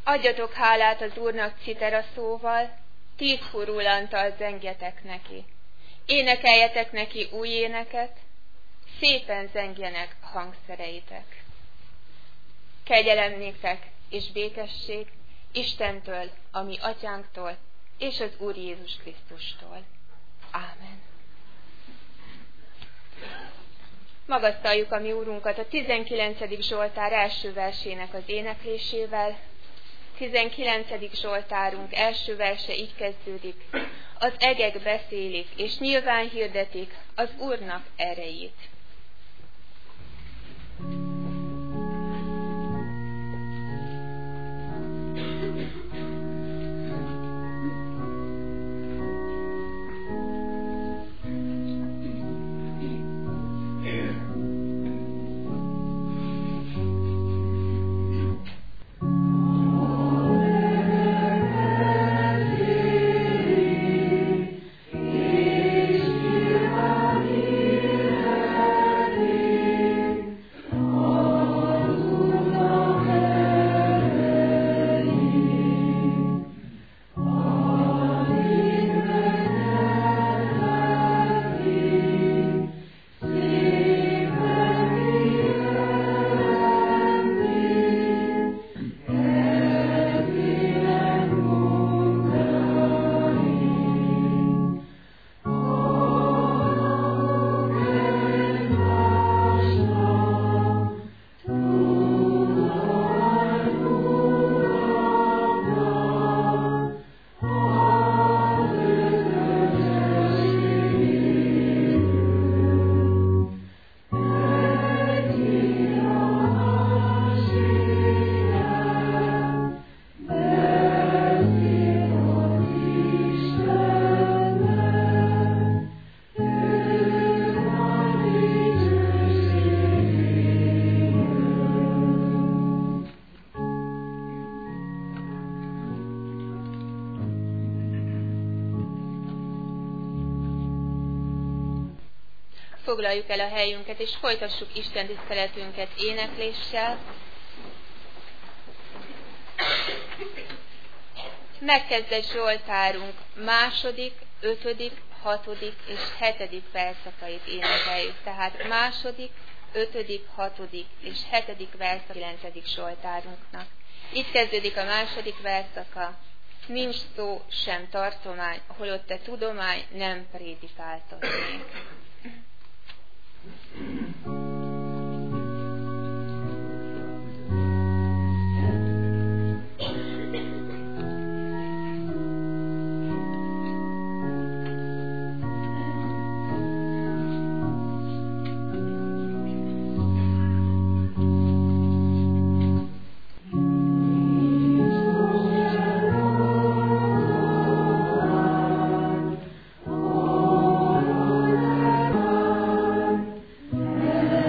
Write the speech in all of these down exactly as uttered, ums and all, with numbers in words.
Adjatok hálát az Úrnak citera szóval, tíz furulanttal zengjetek neki. Énekeljetek neki új éneket, szépen zengjenek hangszereitek. Kegyelem néktek és békesség Istentől, a mi atyánktól, és az Úr Jézus Krisztustól. Ámen. Magasztaljuk a mi Úrunkat a tizenkilencedik Zsoltár első versének az éneklésével. tizenkilencedik Zsoltárunk első verse így kezdődik. Az egek beszélik, és nyilván hirdetik az Úrnak erejét. Foglaljuk el a helyünket, és folytassuk Isten tiszteletünket énekléssel. Megkezdett Zsoltárunk második, ötödik, hatodik és hetedik verszakait énekeljük. Tehát második, ötödik, hatodik és hetedik verszak kilencedik Zsoltárunknak. Itt kezdődik a második verszaka. Nincs szó sem tartomány, holott te tudomány nem prédikáltatnék. Oh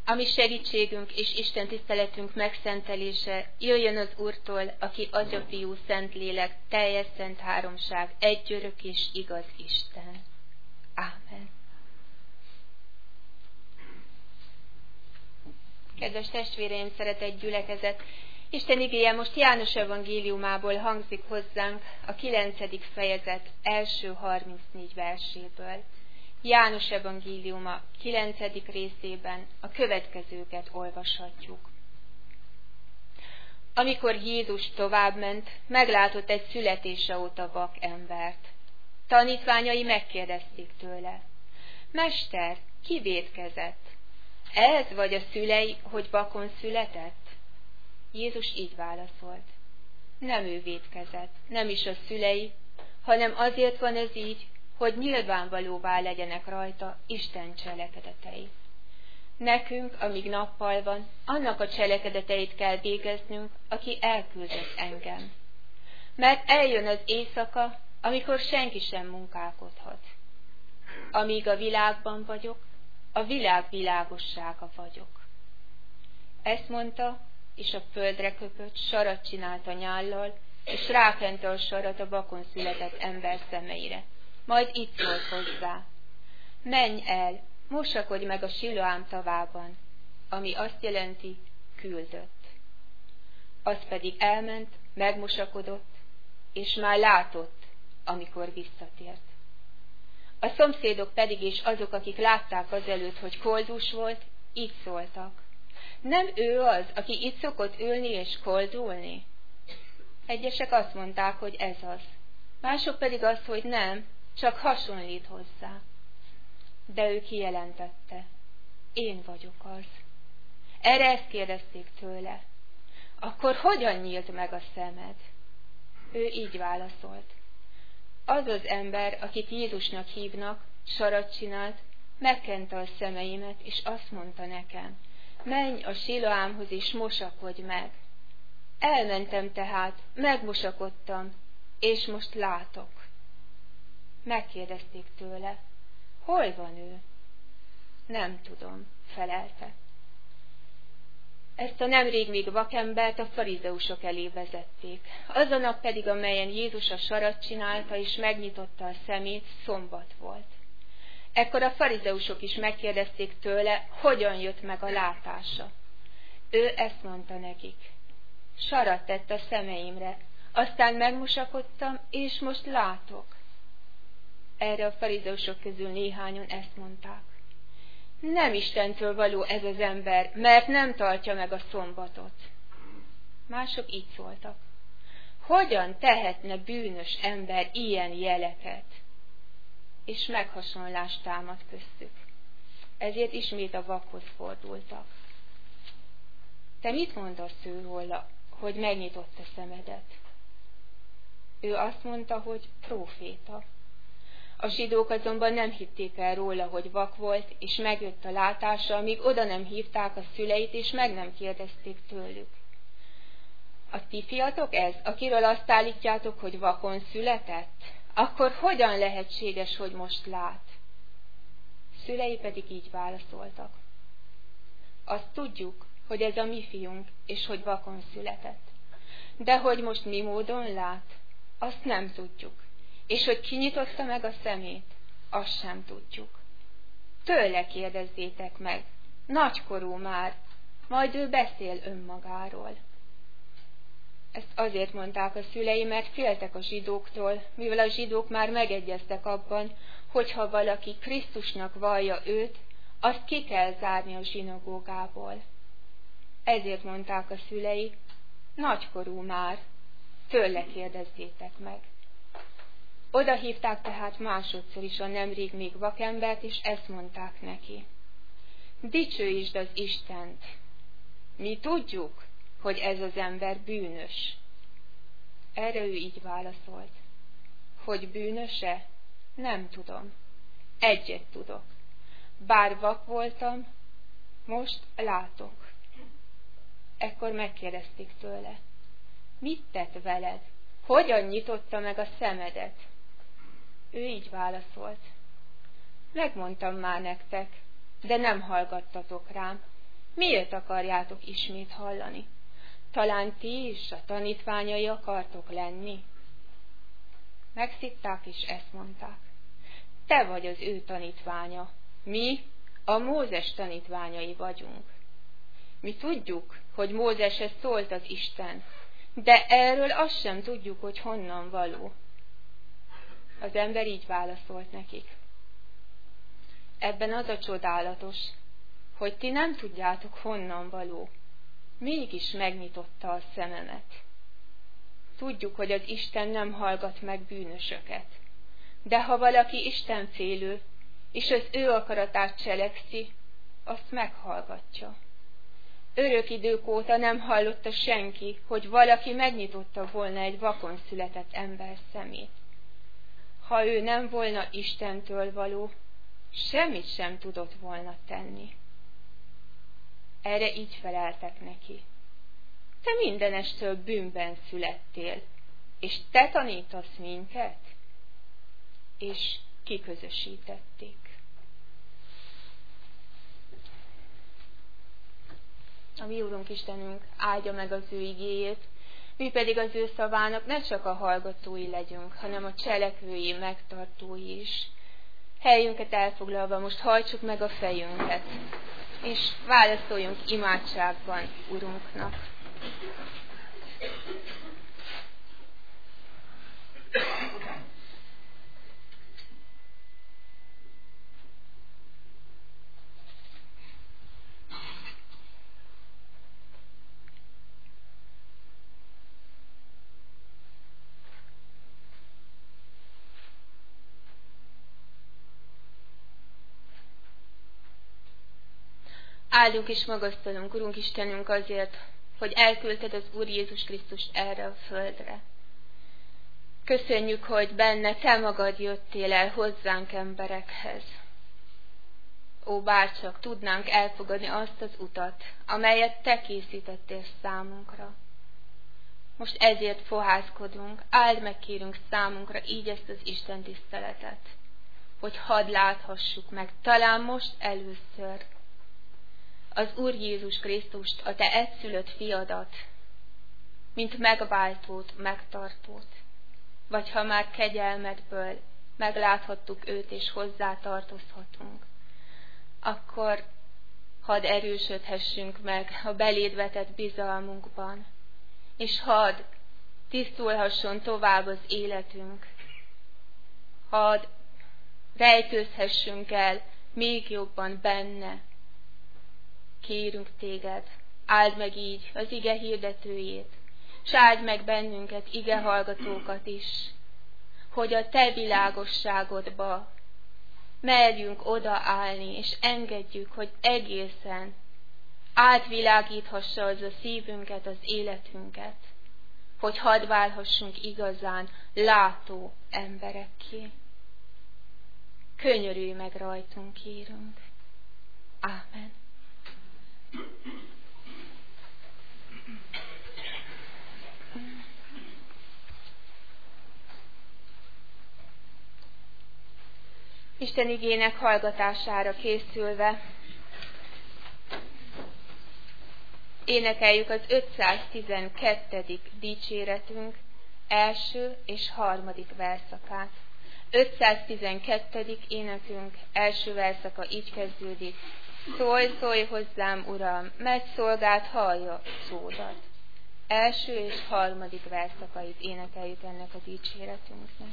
ami segítségünk és Isten tiszteletünk megszentelése jöjjön az Úrtól, aki Atya, Fiú, Szentlélek, teljes szent háromság, egy örök és igaz Isten. Ámen. Kedves testvéreim, szeretett gyülekezet! Isten igéje most János evangéliumából hangzik hozzánk, a kilencedik fejezet első harmincnégy verséből. János evangéliuma kilencedik részében a következőket olvashatjuk. Amikor Jézus továbbment, meglátott egy születése óta vak embert. Tanítványai megkérdezték tőle: Mester, ki vétkezett? Ez vagy a szülei, hogy vakon született? Jézus így válaszolt: Nem ő vétkezett, nem is a szülei, hanem azért van ez így, hogy nyilvánvalóvá legyenek rajta Isten cselekedetei. Nekünk, amíg nappal van, annak a cselekedeteit kell végeznünk, aki elküldött engem. Mert eljön az éjszaka, amikor senki sem munkálkodhat. Amíg a világban vagyok, a világ világossága vagyok. Ezt mondta, és a földre köpött, sarat csinált a nyállal, és rákente a sarat a vakon született ember szemeire. Majd így szólt hozzá: Menj el, mosakodj meg a Siloám tavában, ami azt jelenti, küldött. Az pedig elment, megmosakodott, és már látott, amikor visszatért. A szomszédok pedig és azok, akik látták azelőtt, hogy koldus volt, így szóltak: Nem ő az, aki itt szokott ülni és koldulni? Egyesek azt mondták, hogy ez az. Mások pedig azt, hogy nem, csak hasonlít hozzá. De ő kijelentette: Én vagyok az. Erre ezt kérdezték tőle: Akkor hogyan nyílt meg a szemed? Ő így válaszolt: Az az ember, akit Jézusnak hívnak, sarat csinált, megkente a szemeimet, és azt mondta nekem: Menj a Siloámhoz, és mosakodj meg. Elmentem tehát, megmosakodtam, és most látok. Megkérdezték tőle: Hol van ő? Nem tudom, felelte. Ezt a nemrég még vakembert a farizeusok elé vezették. Az a nap pedig, amelyen Jézus a sarat csinálta és megnyitotta a szemét, szombat volt. Ekkor a farizeusok is megkérdezték tőle, hogyan jött meg a látása. Ő ezt mondta nekik: Sarat tett a szemeimre, aztán megmosakodtam, és most látok. Erre a farizeusok közül néhányan ezt mondták: Nem Istentől való ez az ember, mert nem tartja meg a szombatot. Mások így szóltak: Hogyan tehetne bűnös ember ilyen jeleket? És meghasonlást támad köztük. Ezért ismét a vakhoz fordultak. Te mit mondasz ő róla, hogy megnyitotta szemedet? Ő azt mondta, hogy próféta. A zsidók azonban nem hitték el róla, hogy vak volt, és megjött a látása, amíg oda nem hívták a szüleit, és meg nem kérdezték tőlük: A ti fiatok ez, akiről azt állítjátok, hogy vakon született? Akkor hogyan lehetséges, hogy most lát? Szülei pedig így válaszoltak: Azt tudjuk, hogy ez a mi fiunk, és hogy vakon született. De hogy most mi módon lát, azt nem tudjuk. És hogy kinyitotta meg a szemét, azt sem tudjuk. Tőle kérdezzétek meg, nagykorú már, majd ő beszél önmagáról. Ezt azért mondták a szülei, mert féltek a zsidóktól, mivel a zsidók már megegyeztek abban, hogy ha valaki Krisztusnak vallja őt, azt ki kell zárni a zsinagógából. Ezért mondták a szülei: Nagykorú már, tőle kérdezzétek meg. Oda hívták tehát másodszor is a nemrég még vakembert, és ezt mondták neki: Dicsőítsd az Istent! Mi tudjuk, hogy ez az ember bűnös. Erre ő így válaszolt: Hogy bűnöse? Nem tudom. Egyet tudok. Bár vak voltam, most látok. Ekkor megkérdezték tőle: Mit tett veled? Hogyan nyitotta meg a szemedet? Ő így válaszolt: Megmondtam már nektek, de nem hallgattatok rám. Miért akarjátok ismét hallani? Talán ti is a tanítványai akartok lenni? Megszitták és ezt mondták. Te vagy az ő tanítványa, mi a Mózes tanítványai vagyunk. Mi tudjuk, hogy Mózeshez szólt az Isten, de erről azt sem tudjuk, hogy honnan való. Az ember így válaszolt nekik. Ebben az a csodálatos, hogy ti nem tudjátok honnan való, mégis megnyitotta a szememet. Tudjuk, hogy az Isten nem hallgat meg bűnösöket, de ha valaki istenfélő, és az ő akaratát cselekszi, azt meghallgatja. Örök idők óta nem hallotta senki, hogy valaki megnyitotta volna egy vakon született ember szemét. Ha ő nem volna Istentől való, semmit sem tudott volna tenni. Erre így feleltek neki. Te mindenestől bűnben születtél, és te tanítasz minket? És kiközösítették. A mi Úrunk Istenünk áldja meg az ő igéjét, mi pedig az ő szavának ne csak a hallgatói legyünk, hanem a cselekvői, megtartói is. Helyünket elfoglalva most hajtsuk meg a fejünket, és válaszoljunk imádságban Urunknak. Áldunk és magasztalunk, Urunk Istenünk, azért, hogy elküldted az Úr Jézus Krisztust erre a földre. Köszönjük, hogy benne te magad jöttél el hozzánk emberekhez. Ó, bárcsak tudnánk elfogadni azt az utat, amelyet te készítettél számunkra. Most ezért fohászkodunk, áld meg kérünk számunkra így ezt az Isten tiszteletet, hogy hadd láthassuk meg, talán most először, az Úr Jézus Krisztust, a te egyszülött fiadat, mint megváltót, megtartót, vagy ha már kegyelmedből megláthattuk őt és hozzá tartozhatunk, akkor hadd erősödhessünk meg a beléd vetett bizalmunkban, és hadd tisztulhasson tovább az életünk, hadd rejtőzhessünk el még jobban benne. Kérünk téged, áld meg így az ige hirdetőjét, s áld meg bennünket, ige hallgatókat is, hogy a te világosságodba merjünk odaállni, és engedjük, hogy egészen átvilágíthassa az a szívünket, az életünket, hogy hadd válhassunk igazán látó emberekké. Könyörülj meg rajtunk, kérünk. Ámen. Isten igének hallgatására készülve énekeljük az ötszáztizenkettedik dicséretünk első és harmadik verszakát. ötszáztizenkettedik énekünk első verszaka így kezdődik. Szólj, szólj hozzám, Uram, mert szolgád hallja szódat. Első és harmadik verszakait énekeljük ennek a dicséretünknek.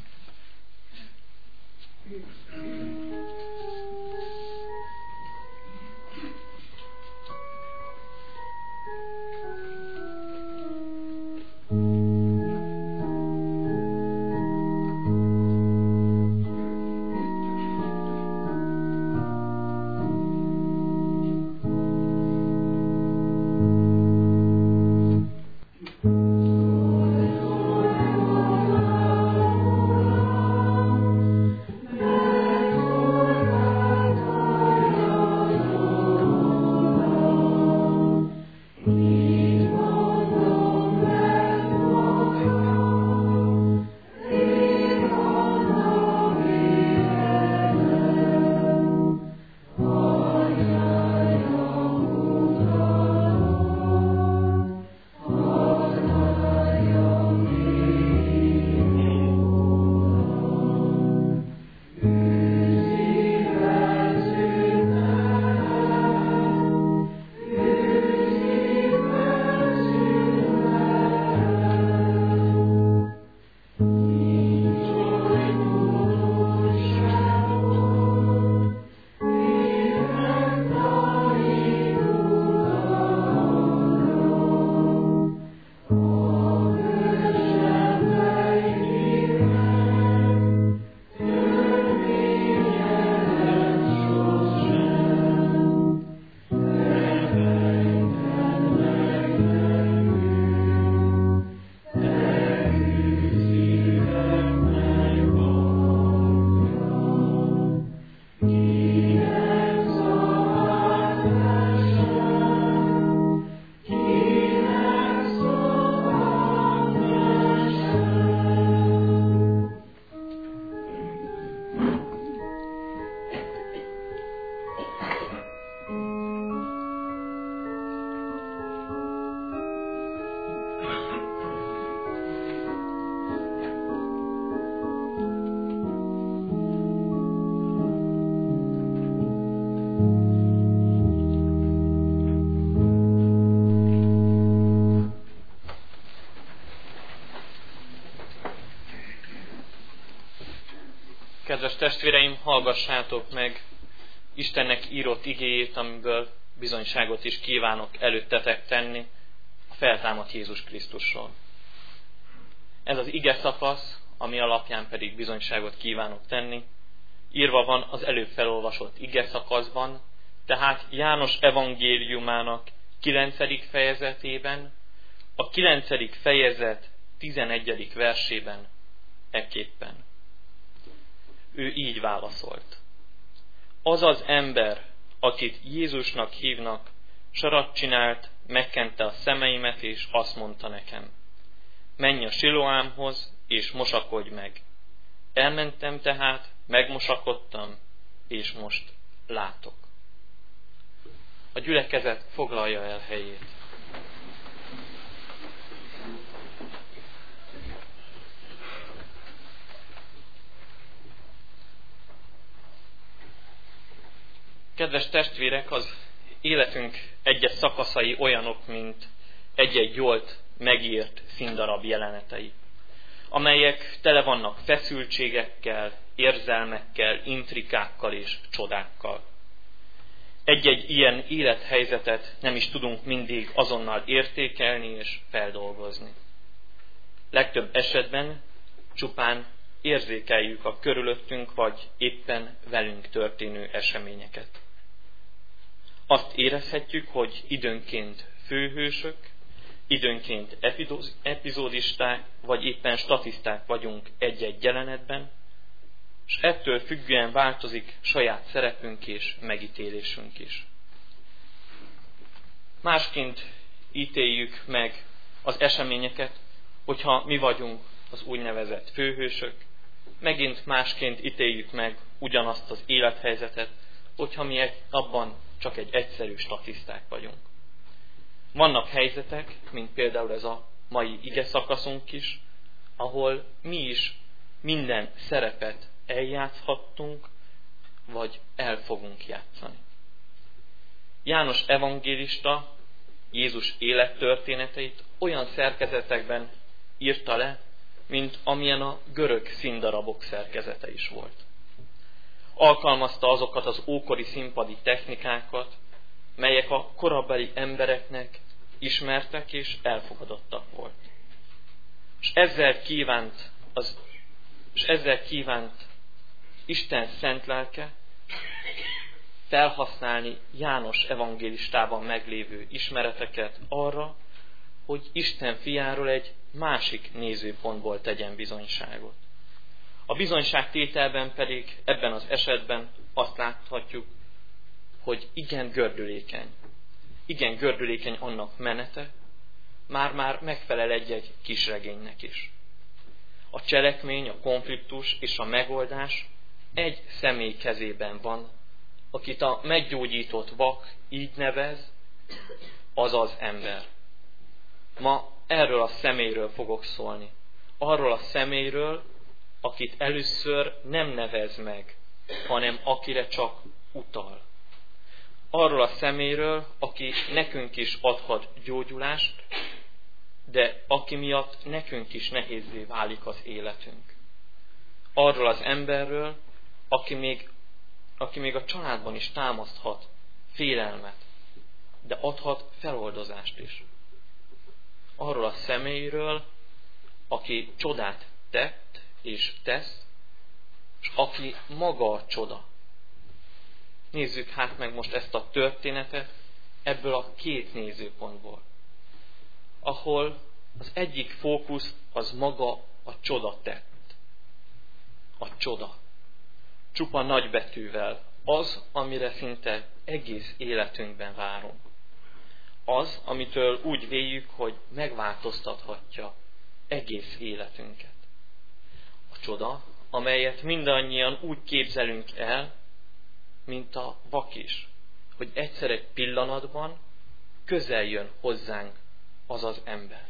Oh Kedves testvéreim, hallgassátok meg Istennek írott igéjét, amiből bizonyságot is kívánok előttetek tenni a feltámadt Jézus Krisztusról. Ez az ige szakasz, ami alapján pedig bizonyságot kívánok tenni, írva van az előbb felolvasott ige szakaszban, tehát János evangéliumának kilencedik fejezetében, a kilencedik fejezet tizenegyedik versében ekképpen. Ő így válaszolt. Az az ember, akit Jézusnak hívnak, sarat csinált, megkente a szemeimet, és azt mondta nekem, menj a Siloámhoz, és mosakodj meg. Elmentem tehát, megmosakodtam, és most látok. A gyülekezet foglalja el helyét. Kedves testvérek, az életünk egyes szakaszai olyanok, mint egy-egy jolt megírt színdarab jelenetei, amelyek tele vannak feszültségekkel, érzelmekkel, intrikákkal és csodákkal. Egy-egy ilyen élethelyzetet nem is tudunk mindig azonnal értékelni és feldolgozni. Legtöbb esetben csupán érzékeljük a körülöttünk vagy éppen velünk történő eseményeket. Azt érezhetjük, hogy időnként főhősök, időnként epizódisták, vagy éppen statiszták vagyunk egy-egy jelenetben, és ettől függően változik saját szerepünk és megítélésünk is. Másként ítéljük meg az eseményeket, hogyha mi vagyunk az úgynevezett főhősök, megint másként ítéljük meg ugyanazt az élethelyzetet, hogyha mi egy, abban csak egy egyszerű statiszták vagyunk. Vannak helyzetek, mint például ez a mai ige szakaszunk is, ahol mi is minden szerepet eljátszhattunk, vagy el fogunk játszani. János evangélista Jézus élettörténeteit olyan szerkezetekben írta le, mint amilyen a görög színdarabok szerkezete is volt. Alkalmazta azokat az ókori színpadi technikákat, melyek a korabeli embereknek ismertek és elfogadottak volt. És ezzel kívánt, az, és ezzel kívánt Isten szent lelke felhasználni János evangélistában meglévő ismereteket arra, hogy Isten fiáról egy másik nézőpontból tegyen bizonyságot. A bizonyságtételben pedig ebben az esetben azt láthatjuk, hogy igen gördülékeny. Igen gördülékeny annak menete, már-már megfelel egy-egy kisregénynek is. A cselekmény, a konfliktus és a megoldás egy személy kezében van, akit a meggyógyított vak így nevez, az az ember. Ma erről a személyről fogok szólni. Arról a személyről, akit először nem nevez meg, hanem akire csak utal. Arról a személyről, aki nekünk is adhat gyógyulást, de aki miatt nekünk is nehézzé válik az életünk. Arról az emberről, aki még, aki még a családban is támaszthat félelmet, de adhat feloldozást is. Arról a személyről, aki csodát tett és tesz, és aki maga a csoda. Nézzük hát meg most ezt a történetet ebből a két nézőpontból, ahol az egyik fókusz az maga a csoda tett. A csoda. Csupa nagybetűvel. Az, amire szinte egész életünkben várunk. Az, amitől úgy véljük, hogy megváltoztathatja egész életünket. A csoda, amelyet mindannyian úgy képzelünk el, mint a vak is, hogy egyszer egy pillanatban közel jön hozzánk az az ember.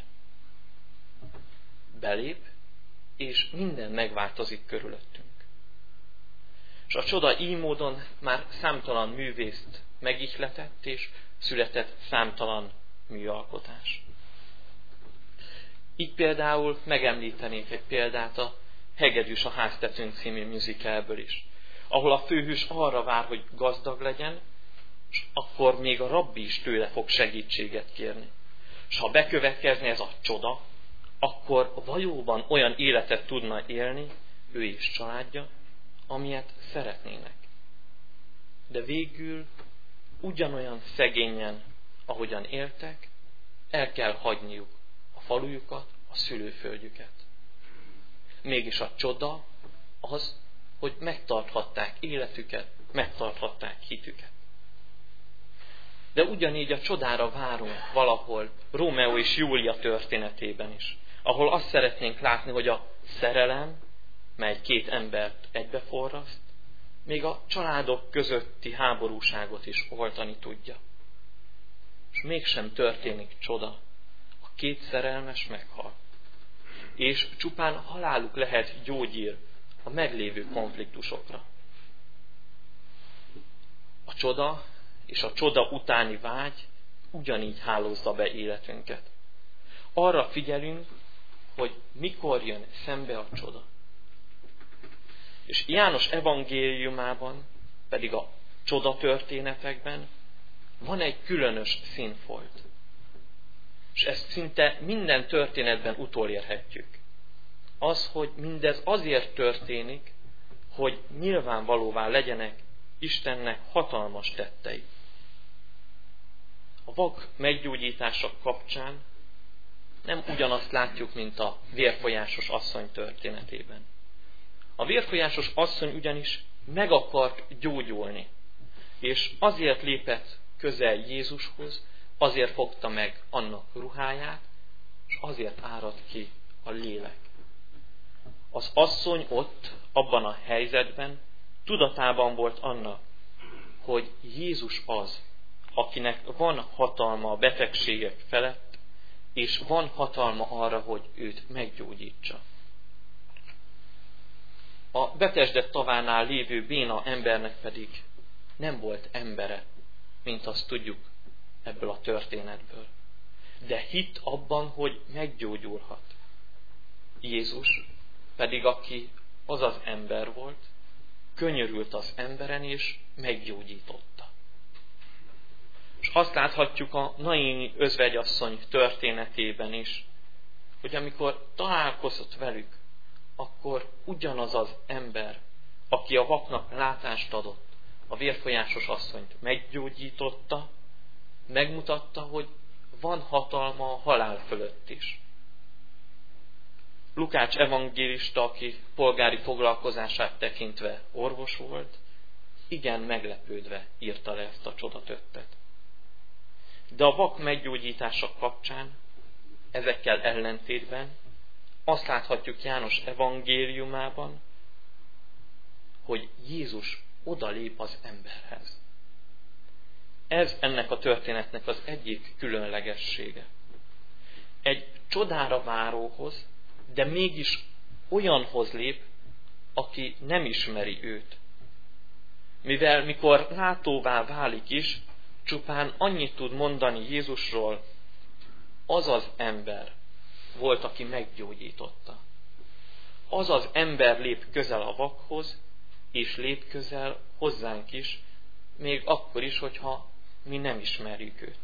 Belép, és minden megváltozik körülöttünk. És a csoda így módon már számtalan művészt megihletett, és született számtalan műalkotás. Így például megemlítenék egy példát a Hegedűs a háztetőn című musicalből is, ahol a főhős arra vár, hogy gazdag legyen, és akkor még a rabbi is tőle fog segítséget kérni. És ha bekövetkezne ez a csoda, akkor valóban olyan életet tudna élni, ő és családja, amilyet szeretnének. De végül ugyanolyan szegényen, ahogyan éltek, el kell hagyniuk a falujukat, a szülőföldjüket. Mégis a csoda az, hogy megtarthatták életüket, megtarthatták hitüket. De ugyanígy a csodára várunk valahol Rómeó és Júlia történetében is, ahol azt szeretnénk látni, hogy a szerelem, mely két embert egybeforraszt, még a családok közötti háborúságot is oltani tudja. És mégsem történik csoda. A két szerelmes meghal. És csupán haláluk lehet gyógyír a meglévő konfliktusokra. A csoda és a csoda utáni vágy ugyanígy hálózza be életünket. Arra figyelünk, hogy mikor jön szembe a csoda. És János evangéliumában, pedig a csoda történetekben van egy különös színfolt. És ezt szinte minden történetben utolérhetjük. Az, hogy mindez azért történik, hogy nyilvánvalóvá legyenek Istennek hatalmas tettei. A vak meggyógyítása kapcsán nem ugyanazt látjuk, mint a vérfolyásos asszony történetében. A vérfolyásos asszony ugyanis meg akart gyógyulni, és azért lépett közel Jézushoz, azért fogta meg annak ruháját, és azért árad ki a lélek. Az asszony ott, abban a helyzetben tudatában volt annak, hogy Jézus az, akinek van hatalma a betegségek felett, és van hatalma arra, hogy őt meggyógyítsa. A Betesda tavánál lévő béna embernek pedig nem volt embere, mint azt tudjuk ebből a történetből. De hitt abban, hogy meggyógyulhat. Jézus pedig, aki az az ember volt, könyörült az emberen és meggyógyította. És azt láthatjuk a Naini özvegyasszony történetében is, hogy amikor találkozott velük, akkor ugyanaz az ember, aki a vaknak látást adott, a vérfolyásos asszonyt meggyógyította, megmutatta, hogy van hatalma a halál fölött is. Lukács evangélista, aki polgári foglalkozását tekintve orvos volt, igen meglepődve írta le ezt a csodatettet. De a vak meggyógyítása kapcsán, ezekkel ellentétben, azt láthatjuk János evangéliumában, hogy Jézus odalép az emberhez. Ez ennek a történetnek az egyik különlegessége. Egy csodára váróhoz, de mégis olyanhoz lép, aki nem ismeri őt. Mivel mikor látóvá válik is, csupán annyit tud mondani Jézusról, az az ember volt, aki meggyógyította. Az az ember lép közel a vakhoz, és lép közel hozzánk is, még akkor is, hogyha mi nem ismerjük őt.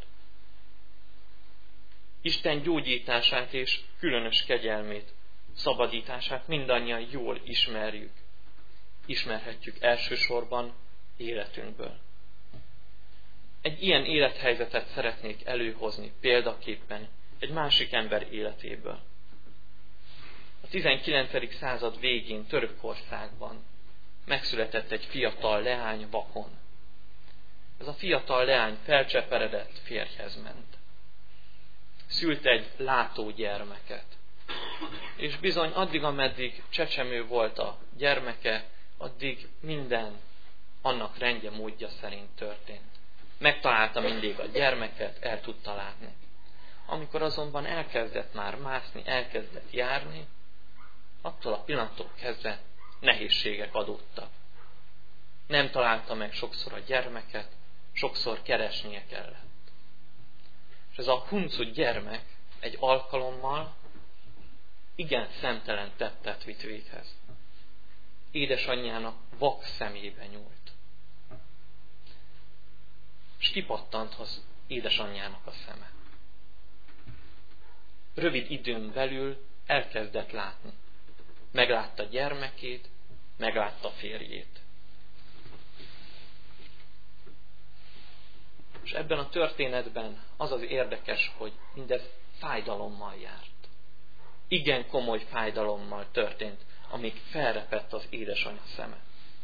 Isten gyógyítását és különös kegyelmét, szabadítását mindannyian jól ismerjük. Ismerhetjük elsősorban életünkből. Egy ilyen élethelyzetet szeretnék előhozni példaképpen egy másik ember életéből. A tizenkilencedik század végén Törökországban megszületett egy fiatal leány vakon. Ez a fiatal leány felcseperedett, férjhez ment. Szült egy látó gyermeket. És bizony addig, ameddig csecsemő volt a gyermeke, addig minden annak rendje módja szerint történt. Megtalálta mindig a gyermeket, el tudta látni. Amikor azonban elkezdett már mászni, elkezdett járni, attól a pillanattól kezdve nehézségek adódtak. Nem találta meg sokszor a gyermeket, sokszor keresnie kellett. És ez a huncut gyermek egy alkalommal igen szemtelen tettet vitt véghez. édesanyjának vak szemébe nyúlt. És kipattant az édesanyjának a szeme. Rövid időn belül elkezdett látni. Meglátta gyermekét, meglátta férjét. És ebben a történetben az az érdekes, hogy mindez fájdalommal járt. Igen komoly fájdalommal történt, amíg felrepett az édesanyja szeme.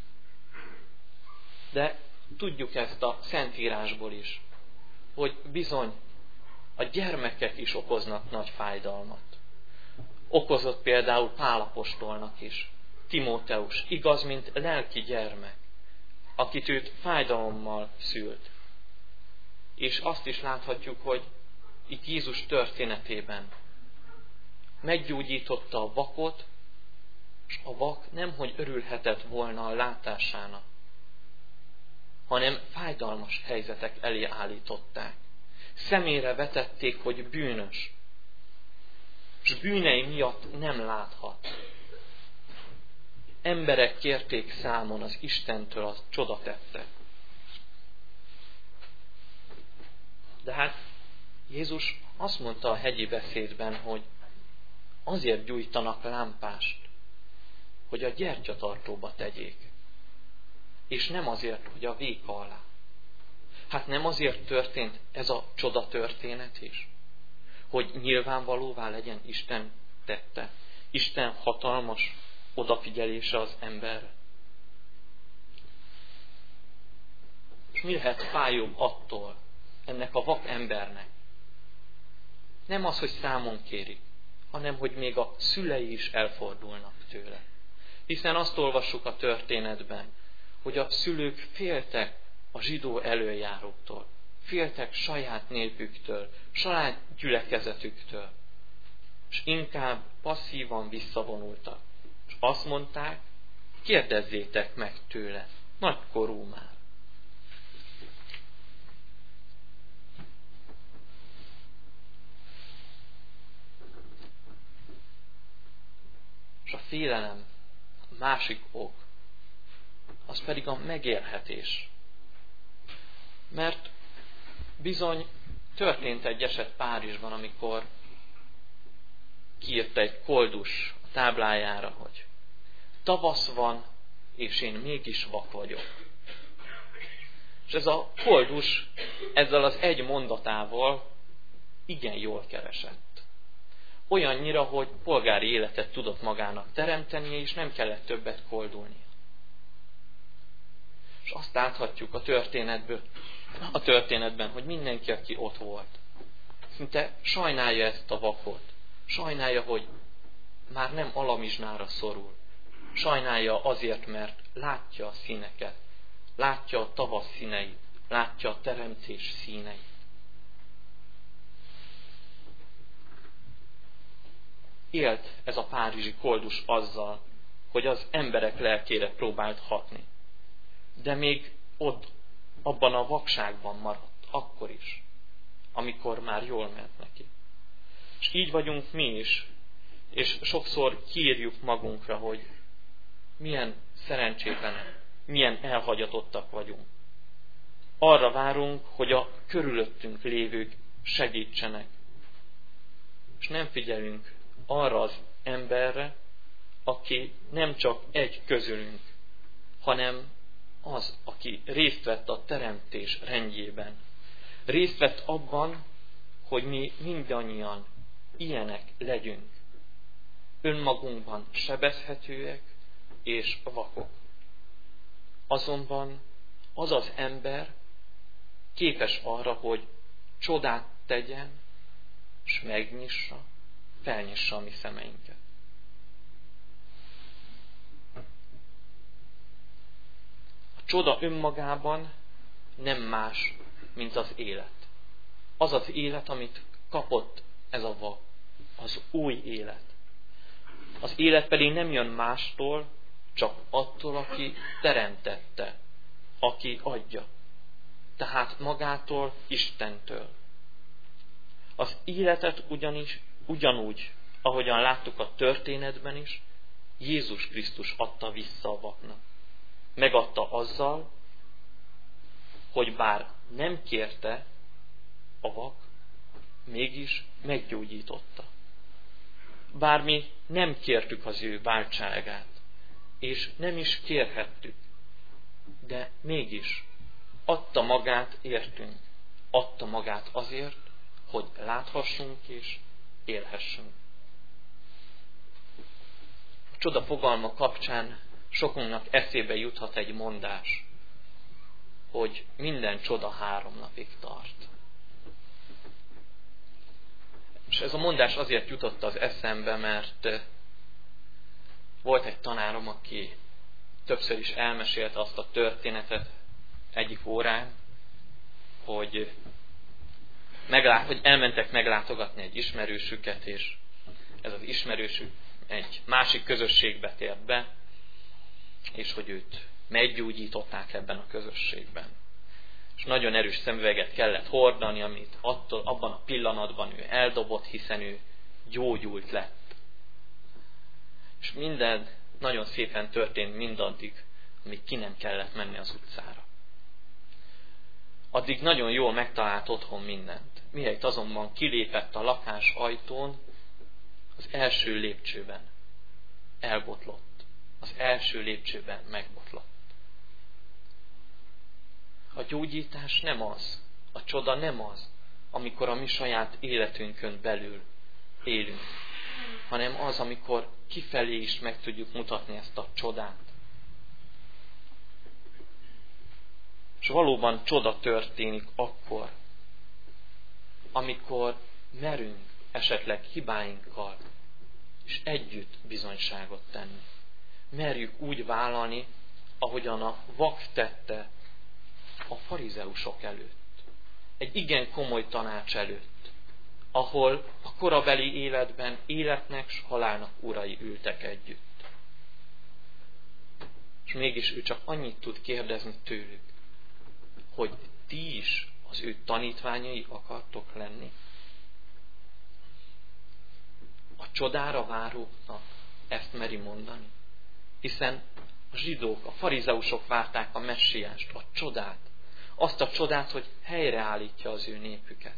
De tudjuk ezt a Szentírásból is, hogy bizony a gyermekek is okoznak nagy fájdalmat. Okozott például Pál apostolnak is, Timóteus, igaz, mint lelki gyermek, akit őt fájdalommal szült. És azt is láthatjuk, hogy itt Jézus történetében meggyógyította a vakot, és a vak nemhogy örülhetett volna a látásának, hanem fájdalmas helyzetek elé állították. Szemére vetették, hogy bűnös, és bűnei miatt nem láthat. Emberek kérték számon az Istentől a csodatettet. De hát Jézus azt mondta a hegyi beszédben, hogy azért gyújtanak lámpást, hogy a gyertyatartóba tegyék, és nem azért, hogy a véka alá. Hát nem azért történt ez a csoda történet is, hogy nyilvánvalóvá legyen Isten tette, Isten hatalmas odafigyelése az emberre. És mi lehet fájóbb attól ennek a vak embernek? Nem az, hogy számon kérik, hanem hogy még a szülei is elfordulnak tőle. Hiszen azt olvassuk a történetben, hogy a szülők féltek a zsidó elöljáróktól, féltek saját népüktől, saját gyülekezetüktől, és inkább passzívan visszavonultak. És azt mondták, kérdezzétek meg tőle, nagykorú már. És a félelem, a másik ok, az pedig a megélhetés. Mert bizony történt egy eset Párizsban, amikor kiírta egy koldus a táblájára, hogy tavasz van, és én mégis vak vagyok. És ez a koldus ezzel az egy mondatával igen jól keresett. Olyannyira, hogy polgári életet tudott magának teremtenie, és nem kellett többet koldulnia. És azt láthatjuk a történetből, a történetben, hogy mindenki, aki ott volt, szinte sajnálja ezt a vakot. Sajnálja, hogy már nem alamizsnára szorul. Sajnálja azért, mert látja a színeket, látja a tavasz színeit, látja a teremtés színeit. Élt ez a párizsi koldus azzal, hogy az emberek lelkére próbált hatni. De még ott, abban a vakságban maradt, akkor is, amikor már jól ment neki. És így vagyunk mi is, és sokszor kiírjuk magunkra, hogy milyen szerencsétlenek, milyen elhagyatottak vagyunk. Arra várunk, hogy a körülöttünk lévők segítsenek. És nem figyelünk arra az emberre, aki nem csak egy közülünk, hanem az, aki részt vett a teremtés rendjében. Részt vett abban, hogy mi mindannyian ilyenek legyünk. Önmagunkban sebezhetőek és vakok. Azonban az az ember képes arra, hogy csodát tegyen, és megnyissa, felnyissa a mi szemeinket. A csoda önmagában nem más, mint az élet. Az az élet, amit kapott ez a vak, az új élet. Az élet pedig nem jön mástól, csak attól, aki teremtette, aki adja. Tehát magától, Istentől. Az életet ugyanis ugyanúgy, ahogyan láttuk a történetben is, Jézus Krisztus adta vissza a vaknak. Megadta azzal, hogy bár nem kérte a vak, mégis meggyógyította. Bár mi nem kértük az ő váltságát, és nem is kérhettük, de mégis adta magát értünk, adta magát azért, hogy láthassunk és élhessünk. A csoda fogalma kapcsán sokunknak eszébe juthat egy mondás, hogy minden csoda három napig tart. És ez a mondás azért jutott az eszembe, mert volt egy tanárom, aki többször is elmesélte azt a történetet egyik órán, hogy, meglát, hogy elmentek meglátogatni egy ismerősüket, és ez az ismerősük egy másik közösségbe tért be, és hogy őt meggyógyították ebben a közösségben. És nagyon erős szemüveget kellett hordani, amit attól, abban a pillanatban ő eldobott, hiszen ő gyógyult lett. És minden nagyon szépen történt mindaddig, amíg ki nem kellett menni az utcára. Addig nagyon jól megtalált otthon mindent. Mihelyt azonban kilépett a lakás ajtón, az első lépcsőben elbotlott. Az első lépcsőben megbotlott. A gyógyítás nem az, a csoda nem az, amikor a mi saját életünkön belül élünk, hanem az, amikor kifelé is meg tudjuk mutatni ezt a csodát. És valóban csoda történik akkor, amikor merünk esetleg hibáinkkal és együtt bizonyságot tenni. Merjük úgy vállalni, ahogyan a vak tette a farizeusok előtt. Egy igen komoly tanács előtt, ahol a korabeli életben életnek s halálnak urai ültek együtt. És mégis ő csak annyit tud kérdezni tőlük, hogy ti is az ő tanítványai akartok lenni. A csodára váróknak ezt meri mondani. Hiszen a zsidók, a farizeusok várták a messiást, a csodát. Azt a csodát, hogy helyreállítja az ő népüket.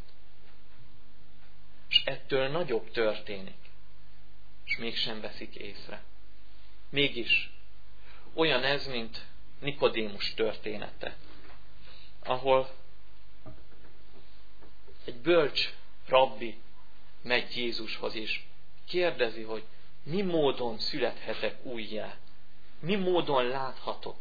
És ettől nagyobb történik. És mégsem veszik észre. Mégis olyan ez, mint Nikodémus története, ahol egy bölcs rabbi megy Jézushoz, és kérdezi, hogy mi módon születhetek újjá, mi módon láthatok.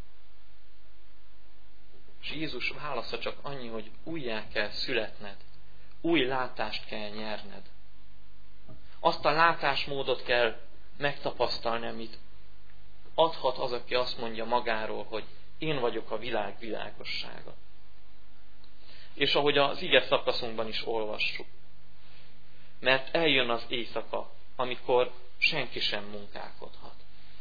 És Jézus válasza csak annyi, hogy újjá kell születned, új látást kell nyerned. Azt a látásmódot kell megtapasztalni, amit adhat az, aki azt mondja magáról, hogy én vagyok a világ világossága. És ahogy az ige szakaszunkban is olvassuk. Mert eljön az éjszaka, amikor senki sem munkálkodhat.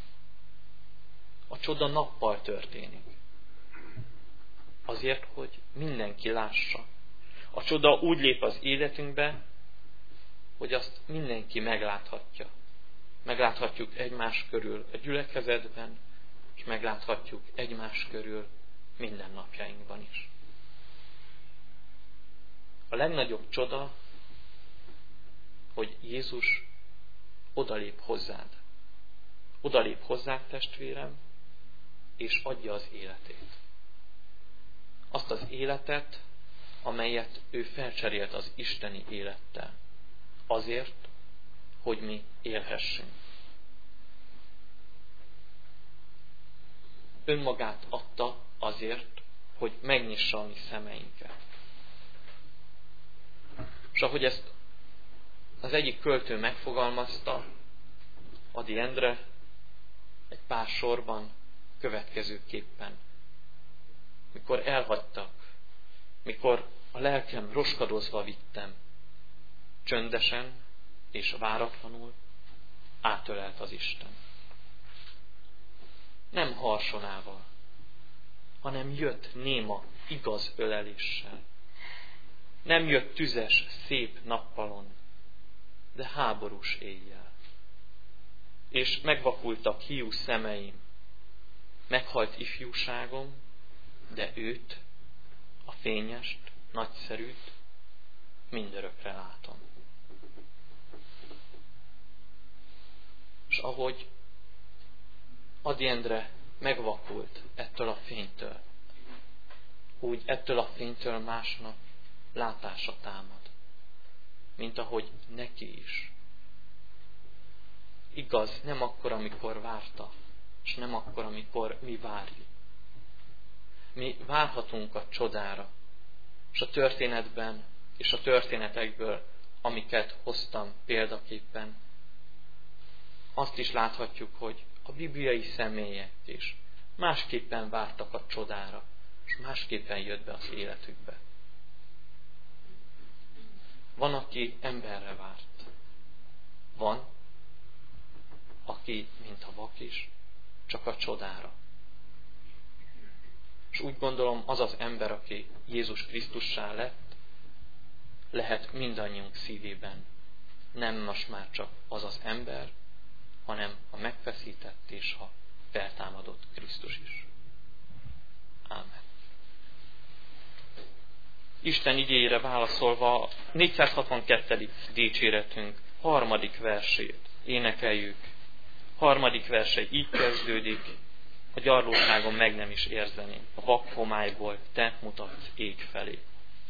A csoda nappal történik. Azért, hogy mindenki lássa. A csoda úgy lép az életünkbe, hogy azt mindenki megláthatja. Megláthatjuk egymás körül a gyülekezetben, és megláthatjuk egymás körül minden napjainkban is. A legnagyobb csoda, hogy Jézus odalép hozzád. Odalép hozzád, testvérem, és adja az életét. Azt az életet, amelyet ő felcserélt az isteni élettel. Azért, hogy mi élhessünk. Önmagát adta azért, hogy megnyissa a mi szemeinket. És ahogy ezt az egyik költő megfogalmazta, Ady Endre, egy pár sorban következőképpen. Mikor elhagytak, mikor a lelkem roskadozva vittem, csöndesen és váratlanul átölelt az Isten. Nem harsonával, hanem jött néma, igaz öleléssel. Nem jött tüzes, szép nappalon, de háborús éjjel. és megvakultak hiú szemeim. Meghalt ifjúságom, de őt, a fényest, nagyszerűt mindörökre látom. És ahogy Ady Endre megvakult ettől a fénytől, úgy ettől a fénytől másnap látása támad, mint ahogy neki is. Igaz, nem akkor, amikor várta, és nem akkor, amikor mi várjuk. Mi várhatunk a csodára, és a történetben, és a történetekből, amiket hoztam példaképpen, azt is láthatjuk, hogy a bibliai személyek is másképpen vártak a csodára, és másképpen jött be az életükbe. Van, aki emberre várt. Van, aki, mint a vak is, csak a csodára. És úgy gondolom, az az ember, aki Jézus Krisztussá lett, lehet mindannyiunk szívében. Nem most már csak az az ember, hanem a megfeszített és a feltámadott Krisztus is. Ámen. Isten igéjére válaszolva négyszázhatvankettedik dicséretünk harmadik versét énekeljük. Harmadik verse így kezdődik: a gyarlóságon meg nem is érzeném, a vak homályból te mutatsz ég felé.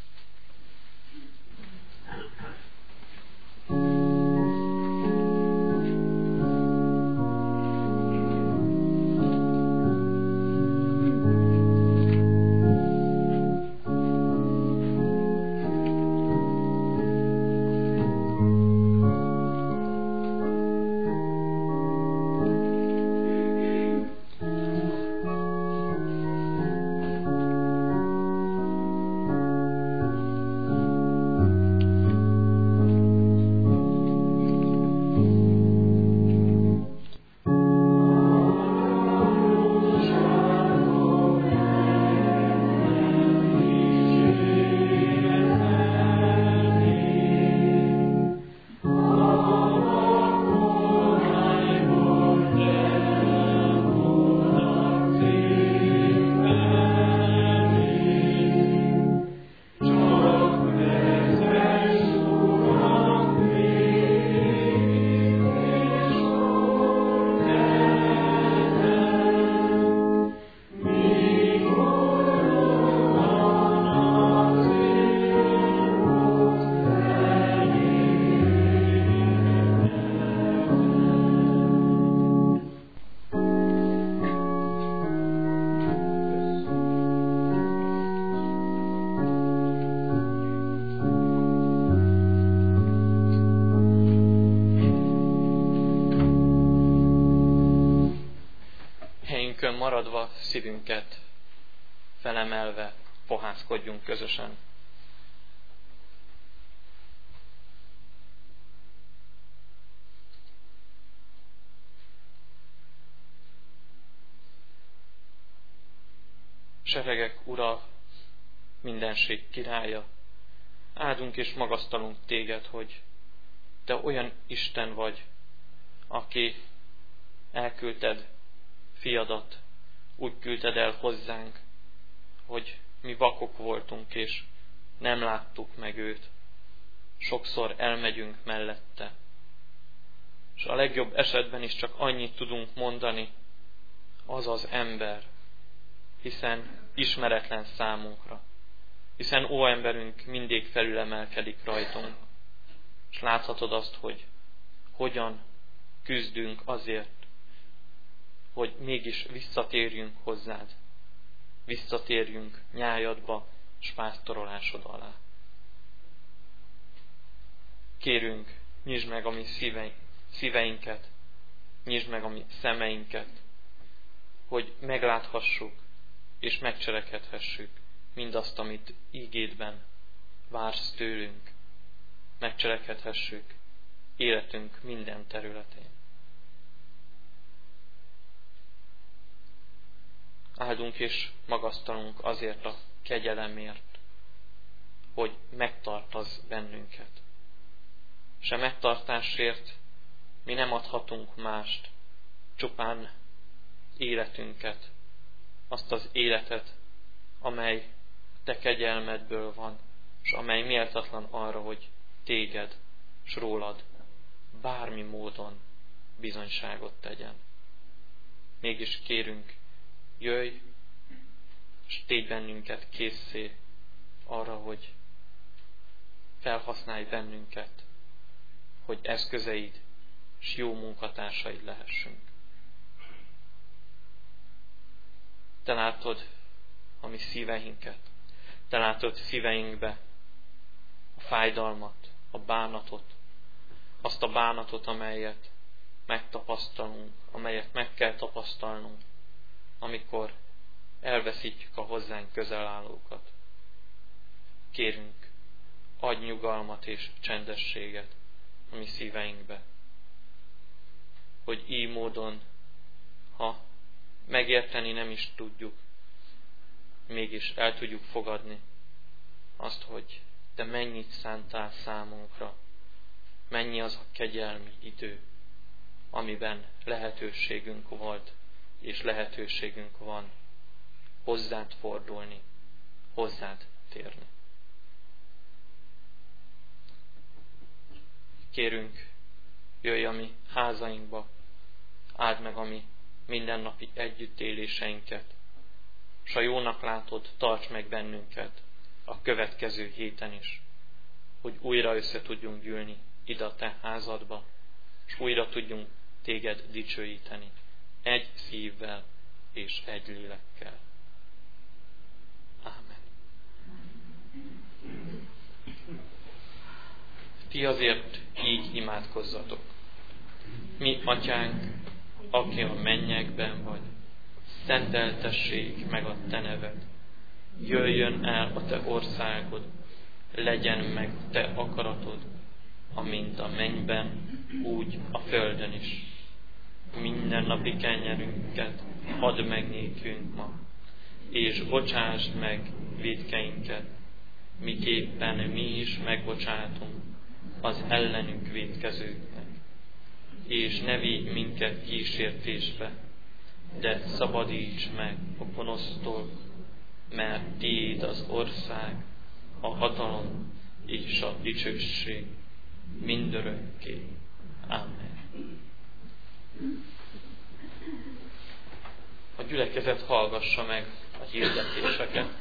Maradva, szívünket felemelve, pohászkodjunk közösen. Seregek Ura, mindenség királya, áldunk és magasztalunk téged, hogy te olyan Isten vagy, aki elküldted fiadat, úgy küldted el hozzánk, hogy mi vakok voltunk, és nem láttuk meg őt. Sokszor elmegyünk mellette. És a legjobb esetben is csak annyit tudunk mondani, az az ember, hiszen ismeretlen számunkra. Hiszen ó emberünk mindig felülemelkedik rajtunk. És láthatod azt, hogy hogyan küzdünk azért, hogy mégis visszatérjünk hozzád, visszatérjünk nyájadba, s pásztorolásod alá. Kérünk, nyisd meg a mi szíveinket, nyisd meg a mi szemeinket, hogy megláthassuk és megcselekedhessük mindazt, amit ígédben vársz tőlünk, megcselekedhessük életünk minden területén. Áldunk és magasztalunk azért a kegyelemért, hogy megtartasz bennünket. Se megtartásért, mi nem adhatunk mást, csupán életünket, azt az életet, amely te kegyelmedből van, és amely méltatlan arra, hogy téged s rólad bármi módon bizonyságot tegyen. Mégis kérünk, jöjj, és tégy bennünket készé arra, hogy felhasználj bennünket, hogy eszközeid és jó munkatársaid lehessünk. Te látod a mi szíveinket, te látod szíveinkbe a fájdalmat, a bánatot, azt a bánatot, amelyet megtapasztalunk, amelyet meg kell tapasztalnunk, amikor elveszítjük a hozzánk közel állókat. Kérünk, adj nyugalmat és csendességet a mi szíveinkbe, hogy így módon, ha megérteni nem is tudjuk, mégis el tudjuk fogadni azt, hogy te mennyit szántál számunkra, mennyi az a kegyelmi idő, amiben lehetőségünk volt, és lehetőségünk van hozzád fordulni, hozzád térni. Kérünk, jöjj a mi házainkba, áld meg a mi mindennapi együttéléseinket, s ha jónak látod, tarts meg bennünket a következő héten is, hogy újra össze tudjunk gyűlni ide a te házadba, és újra tudjunk téged dicsőíteni, egy szívvel és egy lélekkel. Ámen. Ti azért így imádkozzatok. Mi, Atyánk, aki a mennyekben vagy, szenteltessék meg a te neved. Jöjjön el a te országod, legyen meg te akaratod, amint a mennyben, úgy a földön is. Mindennapi kenyerünket add meg nékünk ma, és bocsásd meg vétkeinket, miképpen mi is megbocsátunk az ellenünk vétkezőknek. És ne vigy minket kísértésbe, de szabadíts meg a gonosztól, mert tiéd az ország, a hatalom és a dicsőség mindörökké. Amen. A gyülekezet hallgassa meg a hirdetéseket.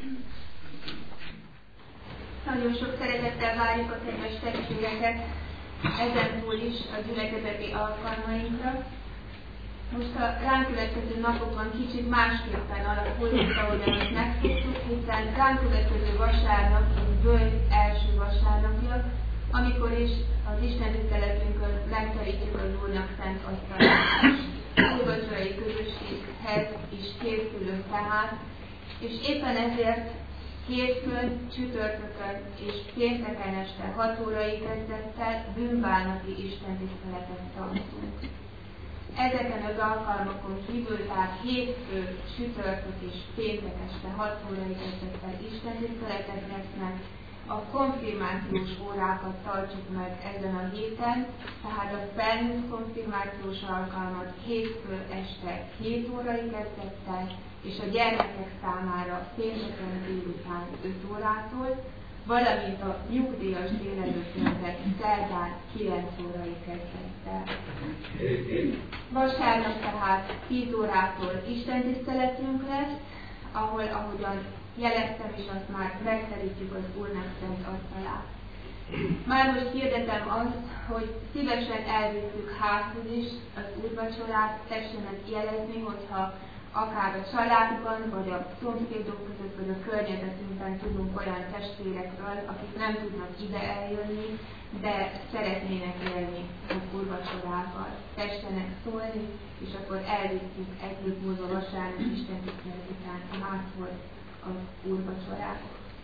Nagyon sok szeretettel várjuk a kedves testvéreket ezen túl is a gyülekezeti alkalmainkra. Most a ránk következő napokban kicsit másképpen alakul, mint ahogyan azt megszoktuk, hiszen ránk következő vasárnap az böjt első vasárnapja, amikor is az Isten tiszteletünkön megterítjük az Úrnak szent asztalát. Úrvacsorai közösséghez is készülünk tehát, és éppen ezért hétfőn, csütörtökön és pénteken este hat órai kezdettel bűnbánati istentiszteletet tartunk. Ezeken az alkalmakon kívül, tehát hétfő, csütörtök és péntek este hat órai kezdettel istentiszteletek lesznek. A konfirmációs órákat tartjuk meg ezen a héten, tehát a felnőtt konfirmációs alkalmat hétfő este hét órai kezdettel, és a gyermekek számára pénteken délután öt órától, valamint a nyugdíjas délelőttünket szerdán kilenc órai kezdettel. Vasárnap tehát tíz órától istentiszteletünk lesz, ahol, ahogyan jeleztem, és azt már megterítjük az Úrnak szent asztalát. Már most hirdetem azt, hogy szívesen elviszük házhoz is az úrvacsorát, tessenek jelezni, hogyha akár a családban, vagy a szomszédok között, vagy a környezetünkben tudunk olyan testvérekről, akik nem tudnak ide eljönni, de szeretnének élni az úrvacsorával. Tessenek szólni, és akkor elviszünk egy hét múlva vasárnap Isten tisztelet után a házhoz az úrvacsorát.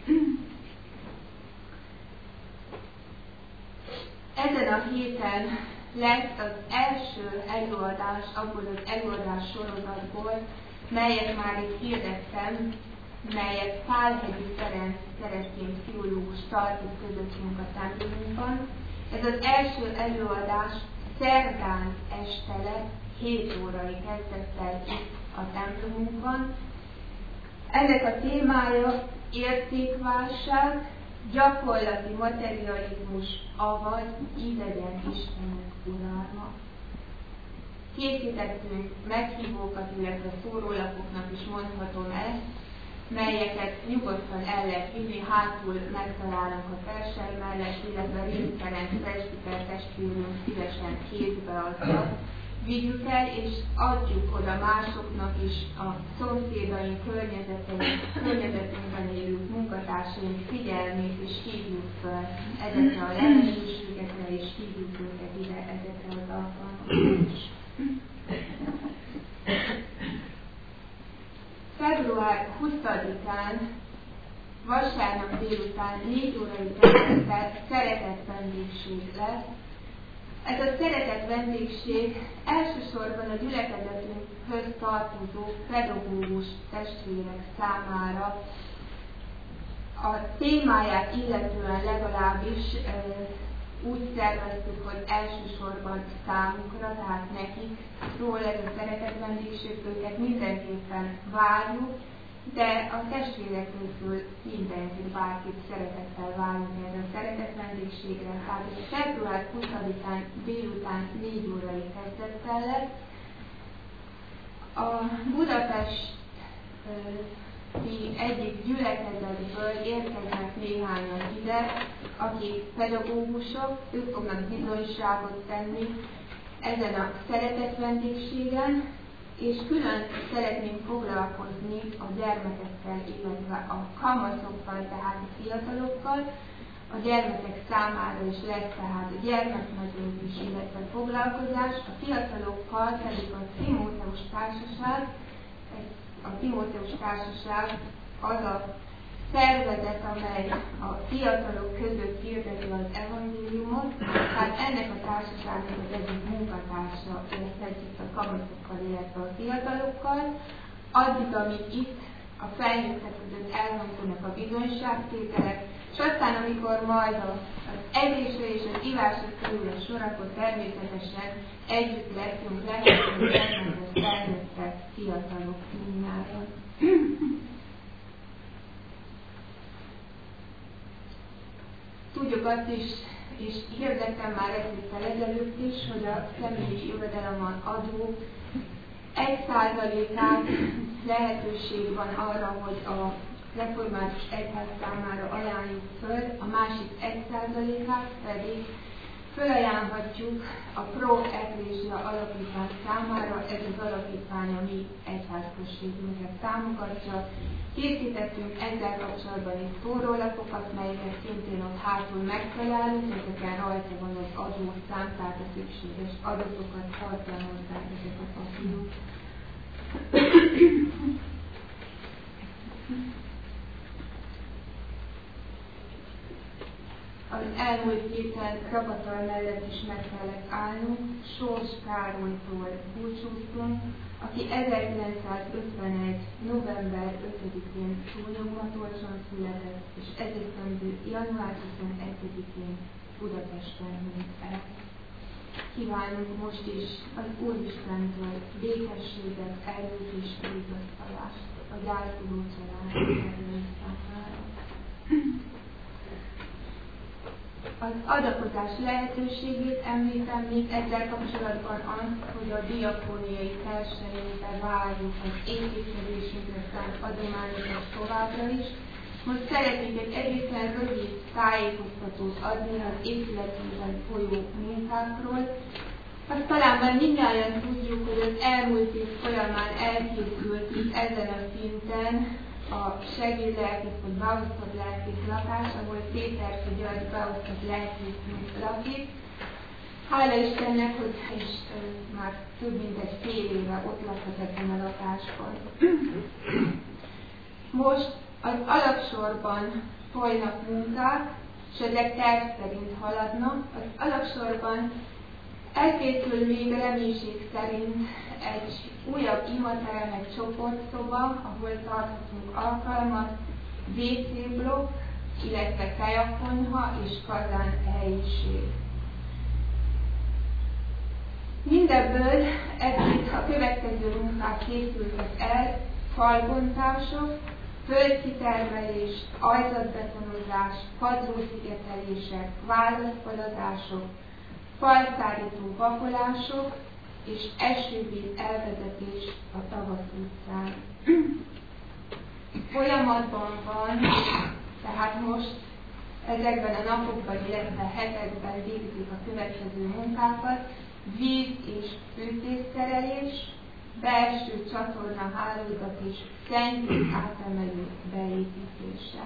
Ezen a héten lesz az első előadás abból az előadás sorozatból, melyet már itt hirdettem, melyet Pálhegyi Ferenc keresztény pszichológus tartott közöttünk a templomunkban. Ez az első előadás szerdán este lett, hét órai kezdettel itt a templomunkban. Ennek a témája értékválság, gyakorlati materializmus, avagy idegen Istenek uralma. Készítettünk meghívókat, illetve szórólapoknak is mondhatom ezt, melyeket nyugodtan el lehet vinni, hátul megtalálnak a felsej mellett, illetve Rém Ferenc presbiter testvérünk szívesen kézbe adta. Vigyük el és adjuk oda másoknak is, a szomszédaink, környezetünkben élő munkatársaink figyelmét, és hívjuk fel ezekre a lehetőségekre, és hívjuk őket ide ezekre az alkalmakra is. február huszadikán, vasárnap délután négy órai kezdettel szeretett vendégség lesz. Ez a szeretett vendégség elsősorban a gyülekezetünkhöz tartozó pedagógus testvérek számára a témáját illetően legalábbis e, úgy szerveztük, hogy elsősorban számukra, tehát nekik szól ez a szeretett vendégség, őket mindenképpen várjuk, de a testvérek közül mindenkit, bárkit szeretettel várunk erre a szeretett vendégségre. Tehát ez február huszadikán délután négy órai kezdettel lesz. A Budapesti egyik gyülekezetből érkeznek néhányan ide, akik pedagógusok, ők fognak bizonyságot tenni ezen a szeretett vendégségen, és külön szeretnénk foglalkozni a gyermekekkel, illetve a kamaszokkal, tehát a fiatalokkal. A gyermekek számára is lesz tehát a gyermekmezők is, illetve foglalkozás. A fiatalokkal pedig a Timóteus Társaság, a Timóteus Társaság az a szervezet, amely a fiatalok között hirdeti az evangéliumot, tehát ennek a társaságnak az egyik munkatársa lesz együtt a kamaszokkal, illetve a fiatalokkal, addig, amíg itt a felnőttek között elhangzanak a bizonyságtételek, és aztán, amikor majd az evésre és az ivásra kerül a sor, akkor természetesen együtt leszünk, lehetünk ennek a felnőttek, fiatalok mindnyáron. Tudjuk azt is, és hirdettem már egy héttel ezelőtt is, hogy a személyi jövedelemen adó egy százalékát lehetőség van arra, hogy a református egyház számára ajánljuk föl, a másik egy százalékát pedig fölajánlhatjuk a Pro Ecclesia alapítvány számára, ez az alapítvány a mi egyházközségünket támogatja. Készítettünk ezzel kapcsolatban is szórólapokat, melyeket szintén ott hátul megtalálunk, ezeken rajta van az adószám, tehát a szükséges adatokat tartalmazzák ezek a papírok. Az elmúlt héten Rabatal mellett is meg kellett állnunk, Sors Károlytól búcsúztunk, aki ezerkilencszázötvenegy. november ötödikén Túlnyomatosan született, és ezért január huszonegyedikén Budapesten hunyt el. Kívánunk most is az Úristentől békességet, erőt és vigasztalást a gyászoló család számára. Az adakozás lehetőségét említem még ezzel kapcsolatban azt, hogy a diakóniai társaimbe várjuk az építkezésünkre szánt adományokat továbbra is. Most szeretnék egy egészen rövid tájékoztatót adni az épületünkben folyó munkákról. Azt talán már mindjárt tudjuk, hogy az elmúlt év folyamán elkészült itt ezen a szinten a segédlelkész vagy beosztott lelkész lakás, ahol Péter György beosztott lelkészünk lakik. Hála Istennek, hogy és, ö, már több mint egy fél éve ott lakhat ezen a lakásban. Most az alapsorban folynak munkák, és ezek terv szerint haladnak. Az alapsorban elkészül még reménység szerint egy újabb imaterem, egy csoportszoba, ahol tarthatunk alkalmat, vé cé blokk, illetve kajakonyha és kazán helyiség. Mindebből együtt a következő munkák készültek el: falbontások, földkitermelés, ajzatbetonozás, padlószigetelések, válaszfalazások, falszárító vakolások és esővíz elvezetés a Tavasz utcán. Folyamatban van, tehát most ezekben a napokban, illetve hetekben végzik a következő munkákat: víz- és fűtésszerelés, belső csatorna hálózat és szennyvíz átemelő beépítése.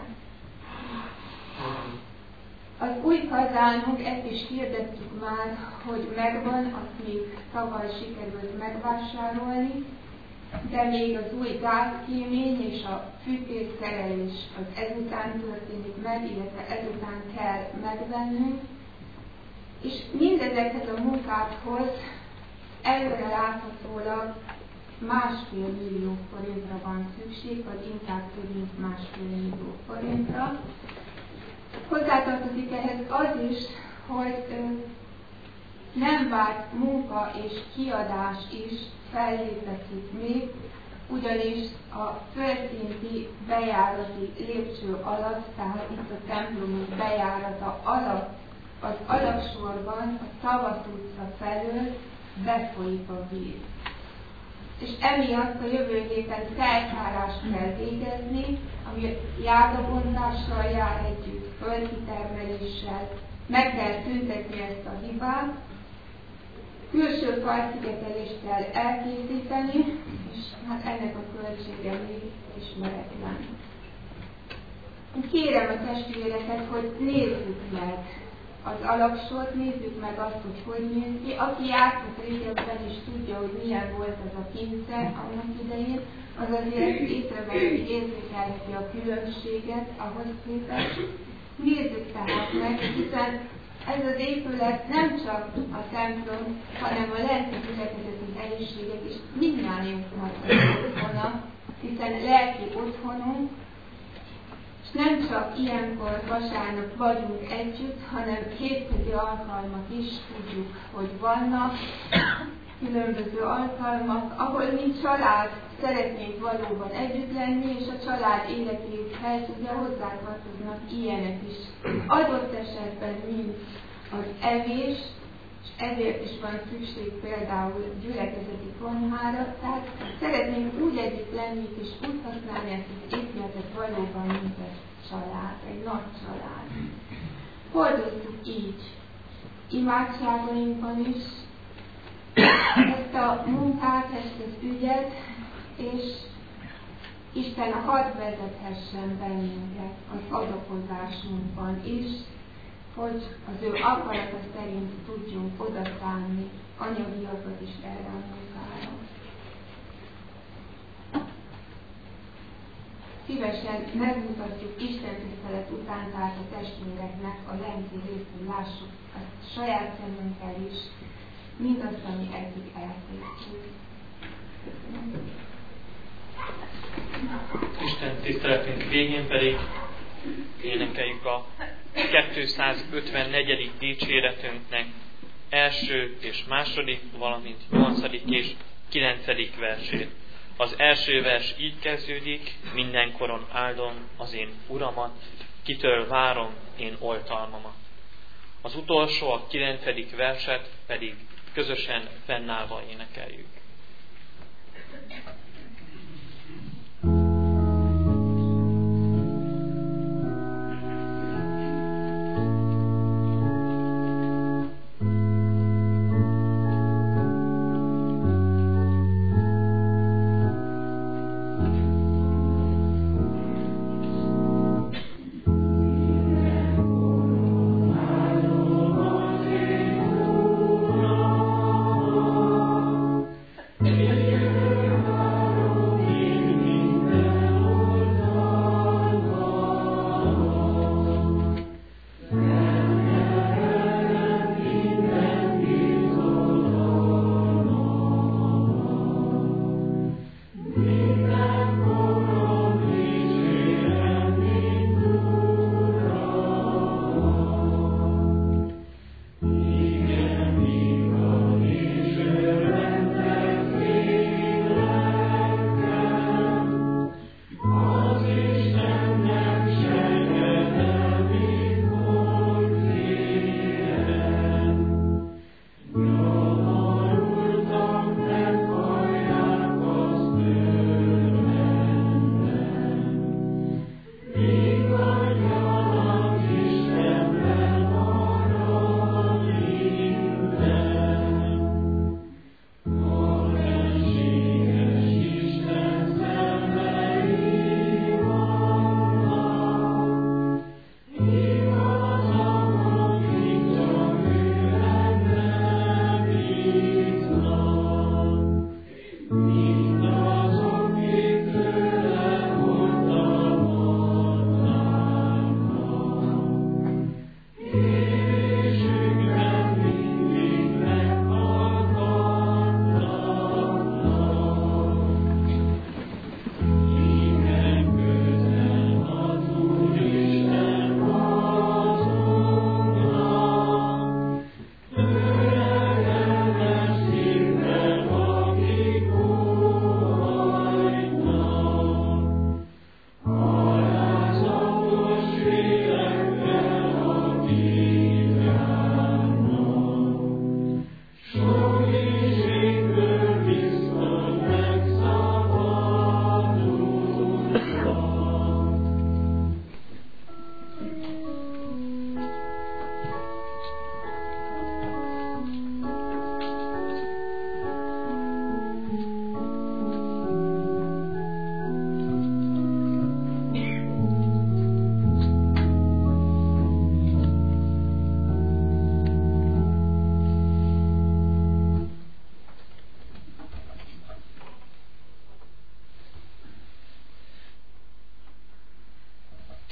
Az új kazánunk, ezt is hirdettük már, hogy megvan, azt még tavaly sikerült megvásárolni, de még az új gázkémény és a fűtésszerelés az ezután történik meg, illetve ezután kell megvennünk. És mindezekhez a munkákhoz előre láthatólag másfél millió forintra van szükség, vagy inkább több mint másfél millió forintra. Hozzátartozik ehhez az is, hogy ö, nem várt munka és kiadás is fellépett itt még, ugyanis a földszinti bejárati lépcső alatt, tehát itt a templomunk bejárata alatt, az alagsorban a Tavasz utca felől befolyik a víz. És emiatt a jövő héten feltárást kell végezni, ami járdabontással jár együtt, földkitermeléssel, meg kell szüntetni ezt a hibát, külső falszigetelést kell elkészíteni, és hát ennek a költsége még ismeretlen. Kérem a testvéreket, hogy nézzük meg az alagsort, nézzük meg azt, hogy hogy néz ki. Aki játszott régebben is tudja, hogy milyen volt ez a pince annak idején, az azért észreveheti, érzékelheti a különbséget ahhoz képest. Nézzük tehát meg, hiszen ez az épület nem csak a templom, hanem a lelki gyülekezeti helyiségek is mindnyájunknak az otthona, hiszen lelki otthonunk, és nem csak ilyenkor vasárnap vagyunk együtt, hanem hétközi alkalmak is tudjuk, hogy vannak, különböző alkalmak, ahol mint család szeretnénk valóban együtt lenni, és a család életéhez ugye hozzátartoznak ilyenek is. Adott esetben mint az evés, és ezért is van szükség például gyülekezeti konyhára, tehát szeretnénk úgy együtt lenni, és úgy használni ezt az épületet valóban, mint egy család, egy nagy család. Hordozzuk így imádságainkban is ezt a munkát, ezt az ügyet, és Isten hadd vezethessen bennünket az adakozásunkban is, hogy az ő akarata szerint tudjunk odaszállni anyagiakat is erre a munkára. Szívesen megmutatjuk Isten tisztelet után, tehát a testvéreknek a lenti részt, hogy lássuk a saját szemünkkel is mindazt, ami eddig elkészült. Isten tiszteletünk végén pedig énekeljük a kétszázötvennegyedik dicséretünknek első és második, valamint nyolcadik és kilencedik versét. Az első vers így kezdődik: mindenkoron áldom az én Uramat, kitől várom én oltalmamat. Az utolsó, a kilencedik verset pedig közösen fennállva énekeljük. Yeah.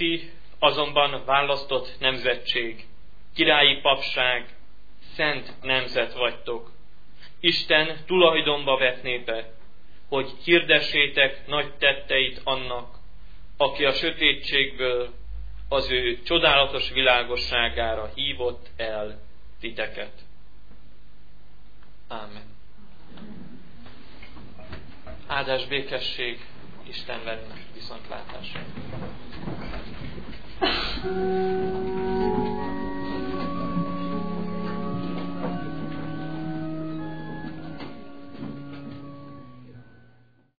Ti azonban választott nemzetség, királyi papság, szent nemzet vagytok, Isten tulajdonba vett népe, hogy hirdessétek nagy tetteit annak, aki a sötétségből az ő csodálatos világosságára hívott el titeket. Ámen. Áldás, békesség, Isten velünk, viszontlátásra.